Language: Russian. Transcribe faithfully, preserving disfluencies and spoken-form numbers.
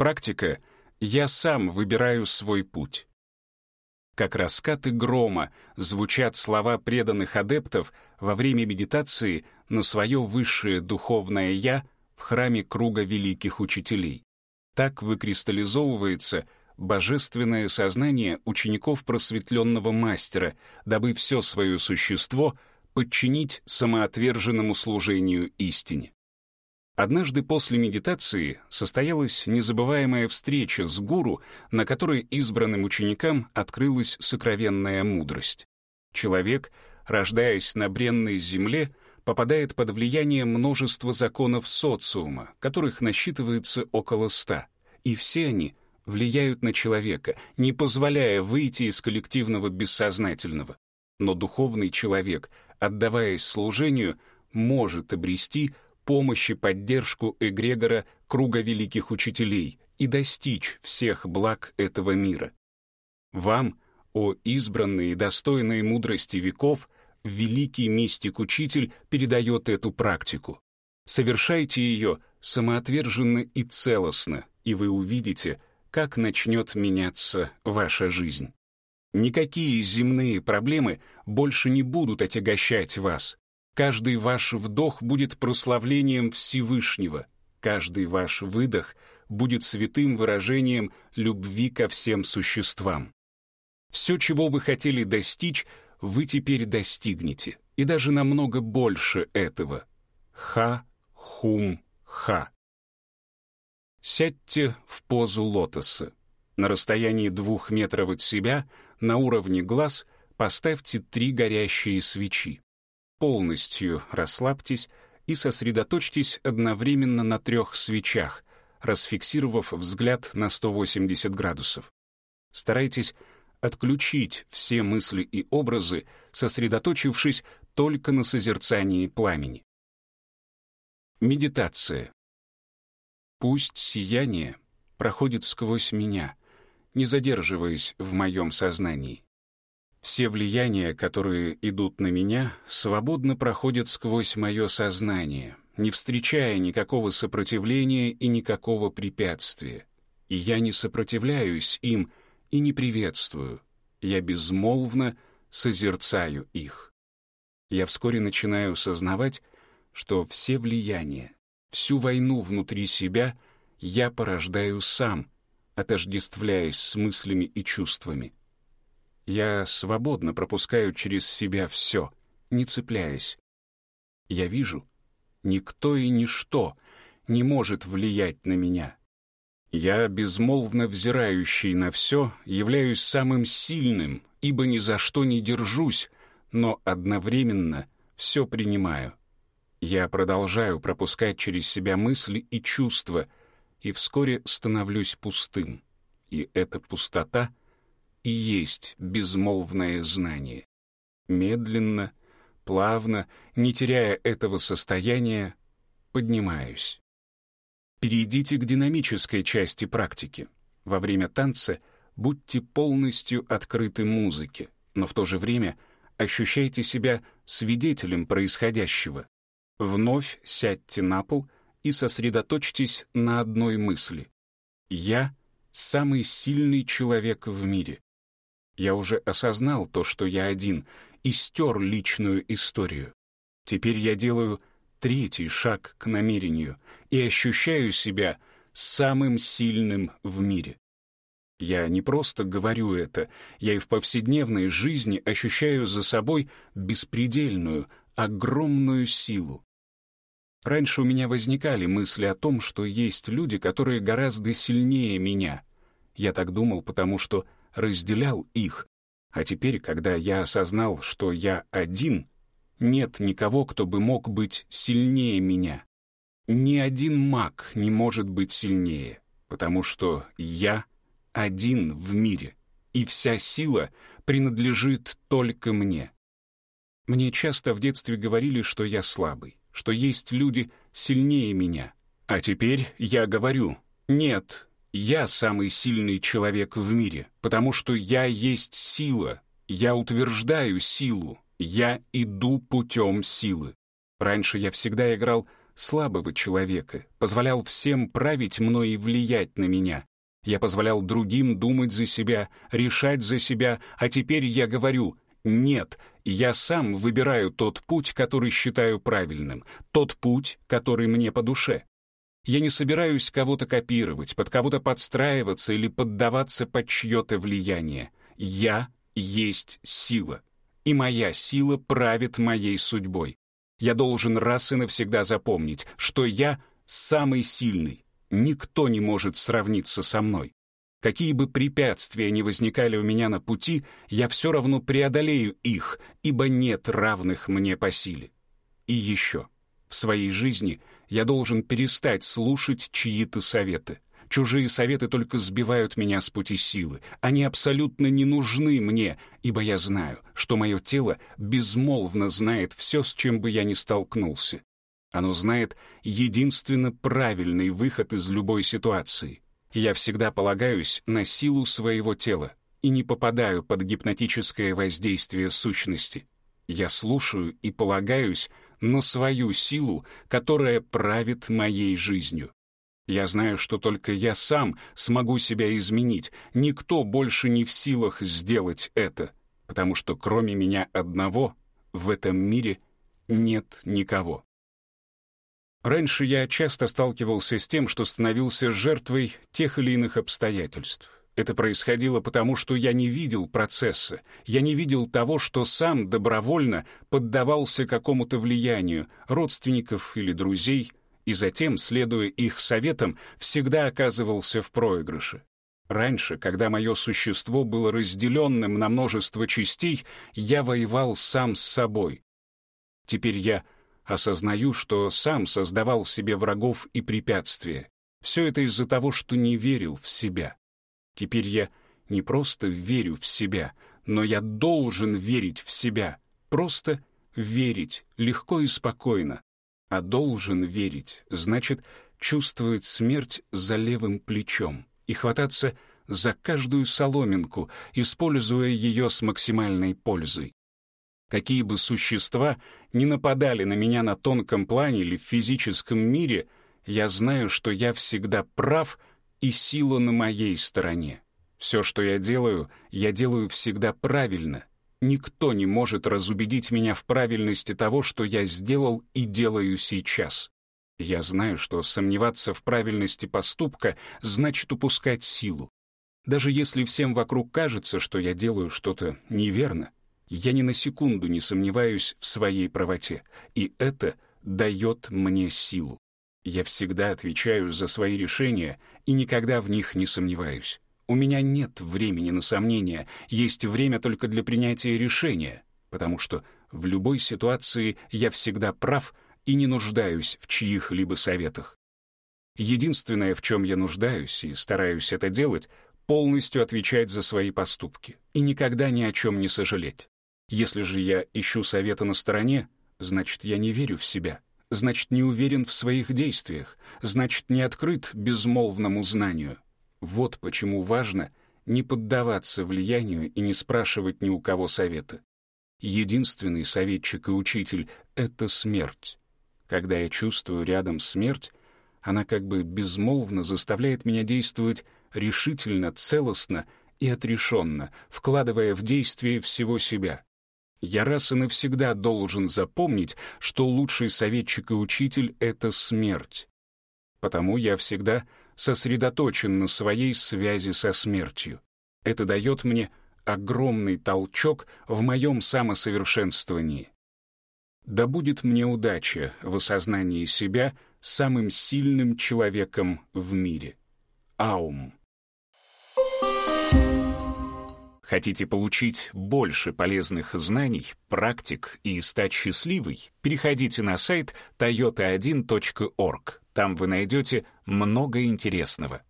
практика «Я сам выбираю свой путь». Как раскаты грома звучат слова преданных адептов во время медитации на свое высшее духовное «Я» в храме круга великих учителей. Так выкристаллизовывается божественное сознание учеников просветленного мастера, дабы все свое существо подчинить самоотверженному служению истине. Однажды после медитации состоялась незабываемая встреча с гуру, на которой избранным ученикам открылась сокровенная мудрость. Человек, рождаясь на бренной земле, попадает под влияние множества законов социума, которых насчитывается около ста, и все они влияют на человека, не позволяя выйти из коллективного бессознательного. Но духовный человек, отдаваясь служению, может обрести помощь и поддержку эгрегора круга великих учителей и достичь всех благ этого мира. Вам, о избранные и достойные мудрости веков, великий мистик-учитель передает эту практику. Совершайте ее самоотверженно и целостно, и вы увидите, как начнет меняться ваша жизнь. Никакие земные проблемы больше не будут отягощать вас. Каждый ваш вдох будет прославлением Всевышнего. Каждый ваш выдох будет святым выражением любви ко всем существам. Все, чего вы хотели достичь, вы теперь достигнете, и даже намного больше этого. Ха-хум-ха. Сядьте в позу лотоса. На расстоянии двух метров от себя, на уровне глаз, поставьте три горящие свечи. Полностью расслабьтесь и сосредоточьтесь одновременно на трех свечах, расфиксировав взгляд на сто восемьдесят градусов. Старайтесь отключить все мысли и образы, сосредоточившись только на созерцании пламени. Медитация. Пусть сияние проходит сквозь меня, не задерживаясь в моем сознании. Все влияния, которые идут на меня, свободно проходят сквозь мое сознание, не встречая никакого сопротивления и никакого препятствия. И я не сопротивляюсь им и не приветствую. Я безмолвно созерцаю их. Я вскоре начинаю сознавать, что все влияния, всю войну внутри себя я порождаю сам, отождествляясь с мыслями и чувствами. Я свободно пропускаю через себя все, не цепляясь. Я вижу, никто и ничто не может влиять на меня. Я, безмолвно взирающий на все, являюсь самым сильным, ибо ни за что не держусь, но одновременно все принимаю. Я продолжаю пропускать через себя мысли и чувства, и вскоре становлюсь пустым. И эта пустота и есть безмолвное знание. Медленно, плавно, не теряя этого состояния, поднимаюсь. Перейдите к динамической части практики. Во время танца будьте полностью открыты музыке, но в то же время ощущайте себя свидетелем происходящего. Вновь сядьте на пол и сосредоточьтесь на одной мысли. Я — самый сильный человек в мире. Я уже осознал то, что я один, и стер личную историю. Теперь я делаю третий шаг к намерению и ощущаю себя самым сильным в мире. Я не просто говорю это, я и в повседневной жизни ощущаю за собой беспредельную, огромную силу. Раньше у меня возникали мысли о том, что есть люди, которые гораздо сильнее меня. Я так думал, потому что разделял их. А теперь, когда я осознал, что я один, нет никого, кто бы мог быть сильнее меня. Ни один маг не может быть сильнее, потому что я один в мире, и вся сила принадлежит только мне. Мне часто в детстве говорили, что я слабый, что есть люди сильнее меня. А теперь я говорю: нет, я самый сильный человек в мире, потому что я есть сила, я утверждаю силу, я иду путем силы. Раньше я всегда играл слабого человека, позволял всем править мной и влиять на меня. Я позволял другим думать за себя, решать за себя, а теперь я говорю: нет, я сам выбираю тот путь, который считаю правильным, тот путь, который мне по душе. Я не собираюсь кого-то копировать, под кого-то подстраиваться или поддаваться под чье-то влияние. Я есть сила, и моя сила правит моей судьбой. Я должен раз и навсегда запомнить, что я самый сильный. Никто не может сравниться со мной. Какие бы препятствия ни возникали у меня на пути, я все равно преодолею их, ибо нет равных мне по силе. И еще. В своей жизни я должен перестать слушать чьи-то советы. Чужие советы только сбивают меня с пути силы. Они абсолютно не нужны мне, ибо я знаю, что мое тело безмолвно знает все, с чем бы я ни столкнулся. Оно знает единственно правильный выход из любой ситуации. Я всегда полагаюсь на силу своего тела и не попадаю под гипнотическое воздействие сущности. Я слушаю и полагаюсь на свою силу, которая правит моей жизнью. Я знаю, что только я сам смогу себя изменить, никто больше не в силах сделать это, потому что кроме меня одного в этом мире нет никого. Раньше я часто сталкивался с тем, что становился жертвой тех или иных обстоятельств. Это происходило потому, что я не видел процесса, я не видел того, что сам добровольно поддавался какому-то влиянию родственников или друзей, и затем, следуя их советам, всегда оказывался в проигрыше. Раньше, когда мое существо было разделенным на множество частей, я воевал сам с собой. Теперь я осознаю, что сам создавал себе врагов и препятствия. Все это из-за того, что не верил в себя. Теперь я не просто верю в себя, но я должен верить в себя. Просто верить, легко и спокойно. А должен верить, значит, чувствовать смерть за левым плечом и хвататься за каждую соломинку, используя ее с максимальной пользой. Какие бы существа ни нападали на меня на тонком плане или в физическом мире, я знаю, что я всегда прав, и сила на моей стороне. Все, что я делаю, я делаю всегда правильно. Никто не может разубедить меня в правильности того, что я сделал и делаю сейчас. Я знаю, что сомневаться в правильности поступка значит упускать силу. Даже если всем вокруг кажется, что я делаю что-то неверно, я ни на секунду не сомневаюсь в своей правоте, и это дает мне силу. Я всегда отвечаю за свои решения и никогда в них не сомневаюсь. У меня нет времени на сомнения, есть время только для принятия решения, потому что в любой ситуации я всегда прав и не нуждаюсь в чьих-либо советах. Единственное, в чем я нуждаюсь и стараюсь это делать, полностью отвечать за свои поступки и никогда ни о чем не сожалеть. Если же я ищу совета на стороне, значит, я не верю в себя, значит, не уверен в своих действиях, значит, не открыт безмолвному знанию. Вот почему важно не поддаваться влиянию и не спрашивать ни у кого совета. Единственный советчик и учитель — это смерть. Когда я чувствую рядом смерть, она как бы безмолвно заставляет меня действовать решительно, целостно и отрешенно, вкладывая в действие всего себя. Я раз и навсегда должен запомнить, что лучший советчик и учитель — это смерть. Потому я всегда сосредоточен на своей связи со смертью. Это дает мне огромный толчок в моем самосовершенствовании. Да будет мне удача в осознании себя самым сильным человеком в мире. Аум. Хотите получить больше полезных знаний, практик и стать счастливой? Переходите на сайт тойота один точка орг. Там вы найдете много интересного.